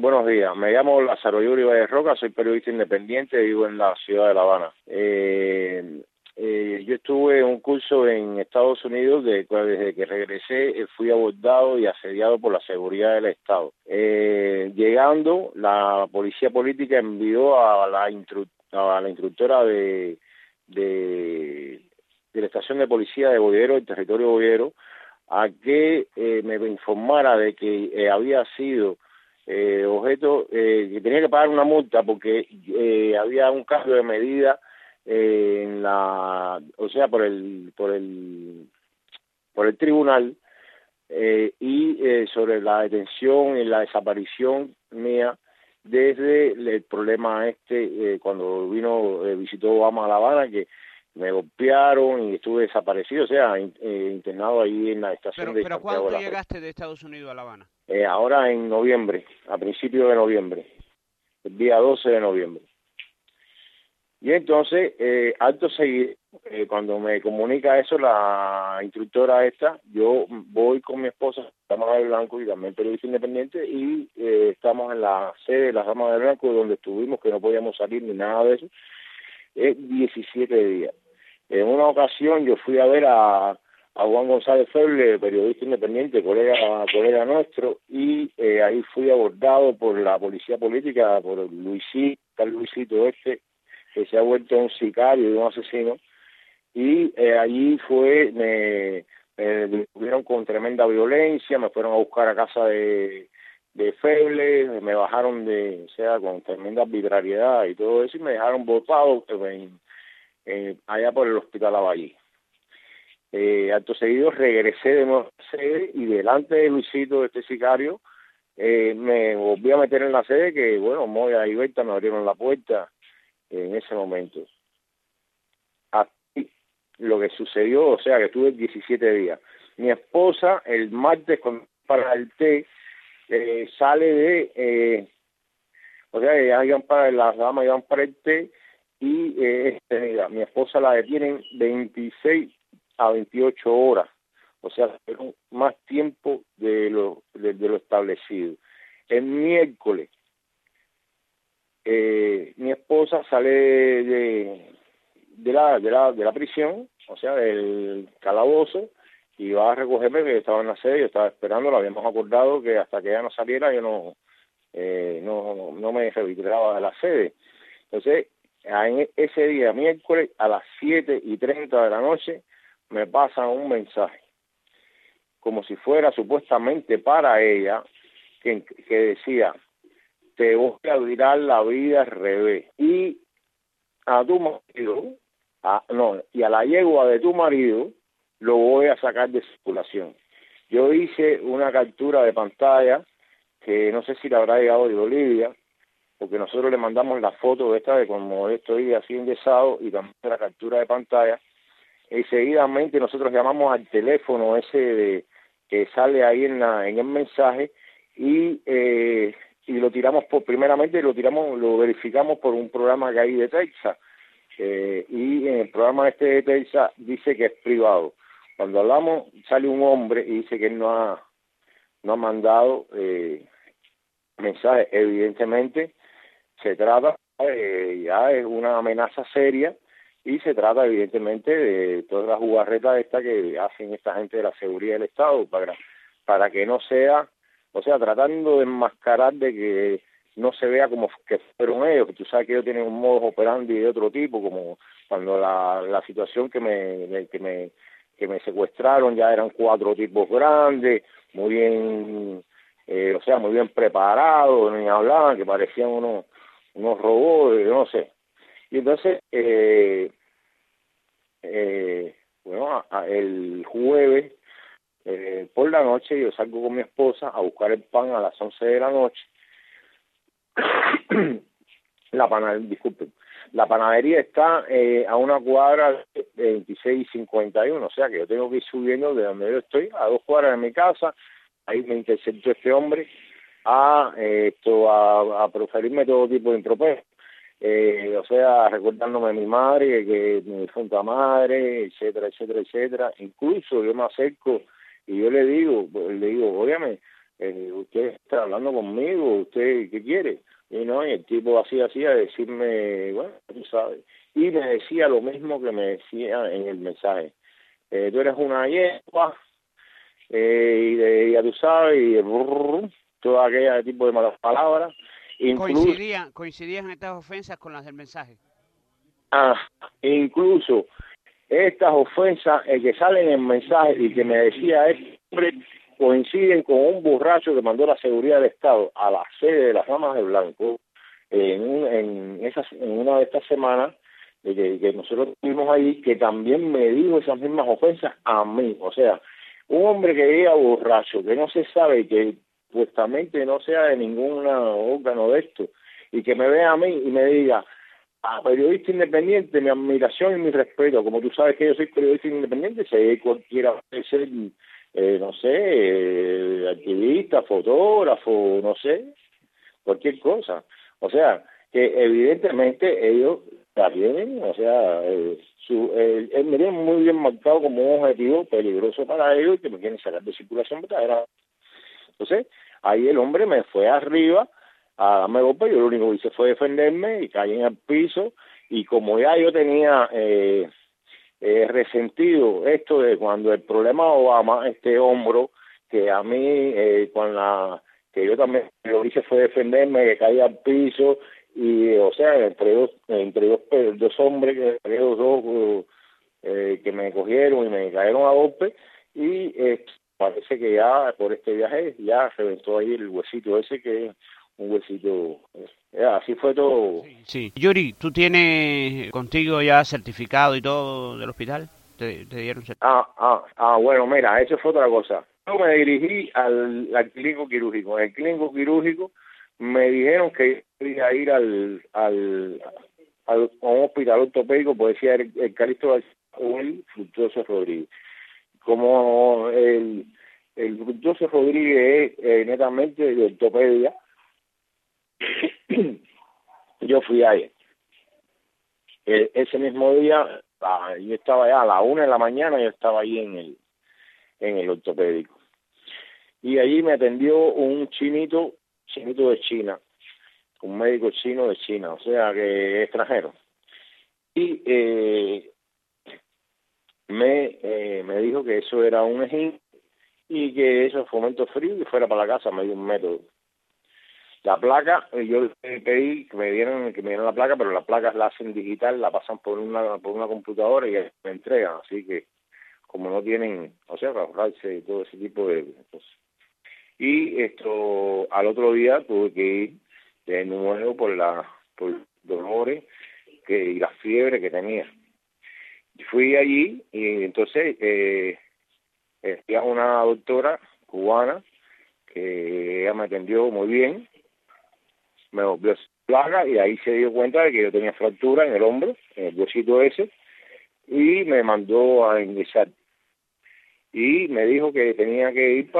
Buenos días, me llamo Lázaro Yuri Valle Roca, soy periodista independiente y vivo en la ciudad de La Habana. Yo estuve en un curso en Estados Unidos, desde que regresé fui abordado y asediado por la seguridad del Estado. Llegando, la policía política envió a la instructora de la estación de policía de Boyero, el territorio Boyero, a que me informara de que había sido objeto, que tenía que pagar una multa porque había un cambio de medida por el tribunal sobre la detención y la desaparición mía desde el problema cuando visitó Obama a La Habana, que me golpearon y estuve desaparecido, internado ahí en la estación de Pero Santiago ¿cuándo de la llegaste de Estados Unidos a La Habana? ahora en noviembre, a principios de noviembre, el día 12 de noviembre. Y entonces, acto seguido, cuando me comunica eso la instructora yo voy con mi esposa, Dama de Blanco, y también periodista independiente, y estamos en la sede de las Damas de Blanco, donde estuvimos, que no podíamos salir ni nada de eso, 17 días. En una ocasión yo fui a ver a Juan González Feble, periodista independiente, colega nuestro, y ahí fui abordado por la policía política, por Luisito que se ha vuelto un sicario y un asesino, y allí me detuvieron con tremenda violencia, me fueron a buscar a casa de Feble, me bajaron con tremenda arbitrariedad y todo eso, y me dejaron botado allá por el hospital Aballí. Acto seguido regresé de nuevo a la sede y delante de Luisito, sicario, me volví a meter en la sede, que bueno, Moya y Berta me abrieron la puerta en ese momento. Así lo que sucedió, que estuve 17 días. Mi esposa el martes para el té sale las damas iban para el té y mi esposa la detienen 26 a 28 horas, más tiempo de lo establecido. El miércoles mi esposa sale de la prisión, del calabozo, y va a recogerme, que estaba en la sede, yo estaba esperando, lo habíamos acordado que hasta que ella no saliera yo no me retiraba de la sede. Entonces, en ese día, miércoles, a las 7:30 de la noche, me pasan un mensaje, como si fuera supuestamente para ella, que decía: te voy a virar la vida al revés, y a tu marido, y a la yegua de tu marido, lo voy a sacar de circulación. Yo hice una captura de pantalla, que no sé si le habrá llegado de Bolivia, porque nosotros le mandamos la foto de como estoy así enyesado, y también la captura de pantalla, y seguidamente nosotros llamamos al teléfono que sale ahí en el mensaje, y lo tiramos lo verificamos por un programa que hay de Texas, y en el programa de Texas dice que es privado. Cuando hablamos sale un hombre y dice que él no ha mandado mensajes. Evidentemente se trata ya es una amenaza seria, y se trata evidentemente de todas las jugarretas que hacen esta gente de la seguridad del Estado para que no sea, tratando de enmascarar de que no se vea como que fueron ellos, que tú sabes que ellos tienen un modo operandi de otro tipo, como cuando la situación que me secuestraron, ya eran 4 tipos grandes, muy bien, muy bien preparados, ni hablaban, que parecían unos robots, no sé. Y entonces, el jueves, por la noche, yo salgo con mi esposa a buscar el pan a las 11 de la noche. La panadería está a una cuadra de 26 y 51, que yo tengo que ir subiendo de donde yo estoy a 2 cuadras de mi casa. Ahí me interceptó este hombre a proferirme todo tipo de improperios, recordándome a mi madre, que mi difunta madre, etcétera. Incluso yo me acerco y yo le digo, óyame, usted está hablando conmigo, usted, ¿qué quiere? Y no, y el tipo así, a decirme, bueno, tú sabes. Y me decía lo mismo que me decía en el mensaje. Tú eres una yegua, ya tú sabes, y todo aquel tipo de malas palabras. Incluso, Coincidían estas ofensas con las del mensaje. ah, incluso estas ofensas que salen en mensaje y que me decía este hombre coinciden con un borracho que mandó la seguridad del Estado a la sede de las Damas de Blanco en una de estas semanas que nosotros tuvimos ahí, que también me dijo esas mismas ofensas a mí. O sea, un hombre que llega borracho, que no se sabe, que supuestamente no sea de ningún órgano de esto, y que me vea a mí y me diga: periodista independiente, mi admiración y mi respeto. Como tú sabes que yo soy periodista independiente, si cualquiera puede ser, no sé, activista, fotógrafo, no sé, cualquier cosa. O sea, que evidentemente ellos la tienen, o sea, él me tiene muy bien marcado como un objetivo peligroso para ellos y que me quieren sacar de circulación verdadera. Entonces, ahí el hombre me fue arriba a darme golpe, yo lo único que hice fue defenderme y caí en el piso, y como ya yo tenía resentido esto de cuando el problema de Obama, este hombro, que a mí que yo también lo hice fue defenderme, que caí al piso, y o sea, dos hombres, que me cogieron y me cayeron a golpe, y parece que ya por este viaje ya reventó ahí el huesito ese, que es un huesito. Así fue todo. Sí. Yuri, ¿tú tienes contigo ya certificado y todo del hospital? ¿Te dieron certificado? Bueno, mira, eso fue otra cosa. Yo me dirigí al clínico quirúrgico. En el clínico quirúrgico me dijeron que iba a ir a un hospital ortopédico, pues decía el Calixto García o el Fructuoso Rodríguez. Como el Fructuoso Rodríguez es netamente de ortopedia, yo fui ahí. Ese mismo día, yo estaba ya a la 1 de la mañana, yo estaba ahí en el ortopédico. Y allí me atendió un chinito de China, un médico chino de China, o sea, que es extranjero. Y me dijo que eso era un esguince y que eso es fomento frío y fuera para la casa. Me dio un método. La placa, yo pedí que me dieran la placa, pero las placas la hacen digital, la pasan por una computadora y me entregan. Así que, como no tienen, o sea, para ahorrarse todo ese tipo de cosas. Y al otro día tuve que ir de nuevo por dolores y la fiebre que tenía. Fui allí y entonces había una doctora cubana que ella me atendió muy bien, me volvió plaga y ahí se dio cuenta de que yo tenía fractura en el hombro, en el huesito ese, y me mandó a ingresar. Y me dijo que tenía que ir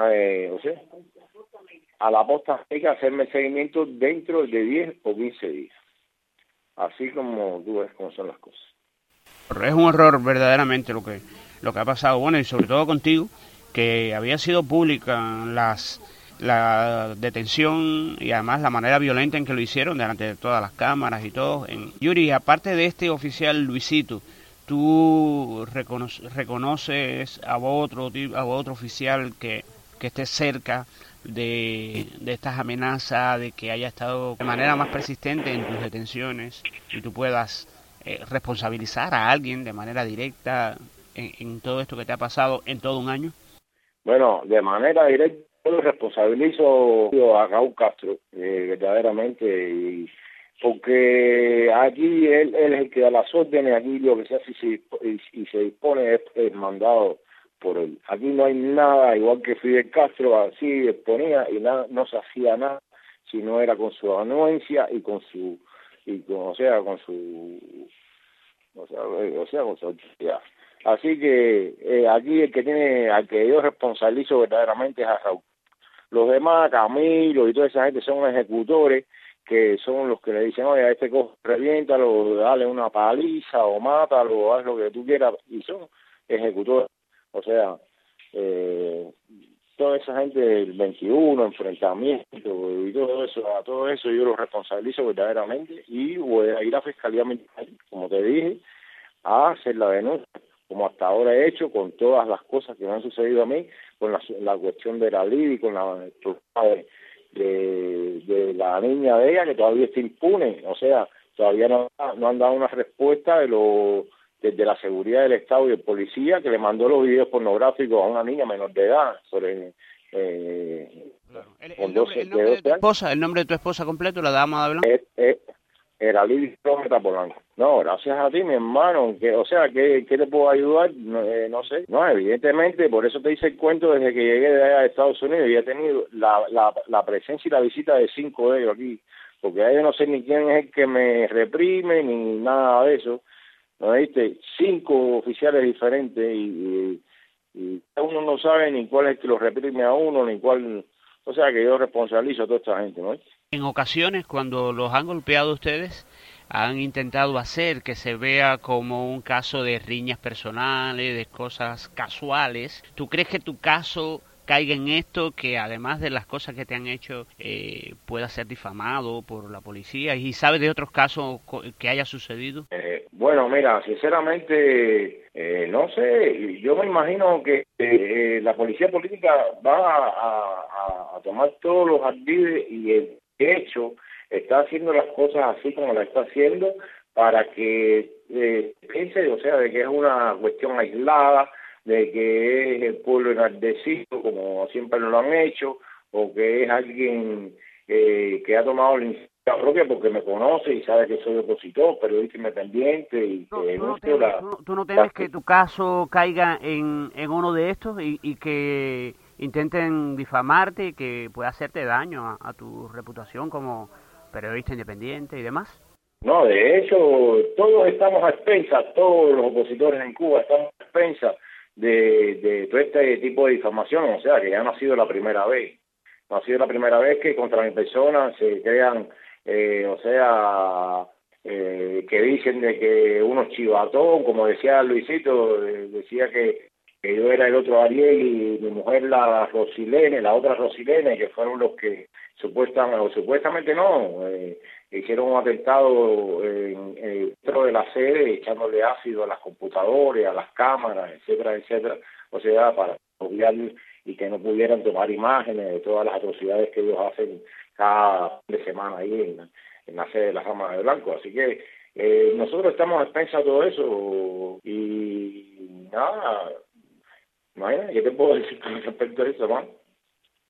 a la posta médica a hacerme el seguimiento dentro de 10 o 15 días. Así como tú ves cómo son las cosas. Es un horror verdaderamente lo que ha pasado, bueno, y sobre todo contigo, que había sido pública la detención y además la manera violenta en que lo hicieron delante de todas las cámaras y todo. Yuri, aparte de este oficial Luisito, ¿tú reconoces a otro oficial que esté cerca de estas amenazas, de que haya estado de manera más persistente en tus detenciones y tú puedas responsabilizar a alguien de manera directa en todo esto que te ha pasado en todo un año? Bueno, de manera directa yo responsabilizo a Raúl Castro, verdaderamente, porque aquí él es el que da las órdenes, aquí lo que se hace y se dispone es mandado por él. Aquí no hay nada, igual que Fidel Castro así exponía, y nada, no se hacía nada si no era con su anuencia y con su autoridad. Así que aquí al que yo responsabilizo verdaderamente es a Raúl. Los demás, Camilo y toda esa gente, son ejecutores que son los que le dicen: oye, a este reviéntalo, dale una paliza o mátalo, haz lo que tú quieras, y son ejecutores. O sea, toda esa gente del 21, enfrentamiento y todo eso yo lo responsabilizo verdaderamente y voy a ir a Fiscalía Militar, como te dije, a hacer la denuncia, como hasta ahora he hecho con todas las cosas que me han sucedido a mí, con la cuestión de la Lidia y con la de la niña de ella, que todavía está impune, o sea, todavía no han dado una respuesta desde la seguridad del Estado y el policía que le mandó los videos pornográficos a una niña menor de edad sobre Claro. con El nombre de tu esposa, el nombre de tu esposa completo, la dama de Blanco. Era Lidia Polanco. No, gracias a ti, mi hermano. O sea, ¿qué te puedo ayudar? No sé. No, evidentemente, por eso te hice el cuento desde que llegué de allá de Estados Unidos y he tenido la presencia y la visita de 5 de ellos aquí. Porque yo no sé ni quién es el que me reprime ni nada de eso. ¿No viste? 5 oficiales diferentes y uno no sabe ni cuál es el que lo reprime a uno, ni cuál... O sea, que yo responsabilizo a toda esta gente, ¿no? En ocasiones, cuando los han golpeado ustedes, han intentado hacer que se vea como un caso de riñas personales, de cosas casuales. ¿Tú crees que tu caso caiga en esto, que además de las cosas que te han hecho, pueda ser difamado por la policía? ¿Y sabes de otros casos que haya sucedido? Bueno, mira, sinceramente, no sé, yo me imagino que la policía política va a tomar todos los ardides y el hecho está haciendo las cosas así como la está haciendo para que piense, o sea, de que es una cuestión aislada, de que es el pueblo enardecido, como siempre lo han hecho, o que es alguien que ha tomado la iniciativa propia porque me conoce y sabe que soy opositor, periodista independiente y que ¿Tú no temes que tu caso caiga en uno de estos y que intenten difamarte y que pueda hacerte daño a tu reputación como periodista independiente y demás? No, de hecho, todos estamos a expensas, todos los opositores en Cuba estamos a expensas de todo este tipo de difamación, o sea, que ya no ha sido la primera vez. No ha sido la primera vez que contra mi persona se crean, que dicen de que uno es chivatón, como decía Luisito, decía que yo era el otro Ariel y mi mujer la Rosilene, la otra Rosilene, que fueron los que supuestamente no, hicieron un atentado dentro de la sede, echándole ácido a las computadoras, a las cámaras, etcétera, etcétera, o sea, para obviar y que no pudieran tomar imágenes de todas las atrocidades que ellos hacen cada fin de semana ahí en la sede de las Damas de Blanco. Así que nosotros estamos a expensas de todo eso y nada, ¿qué te puedo decir con respecto a eso, man?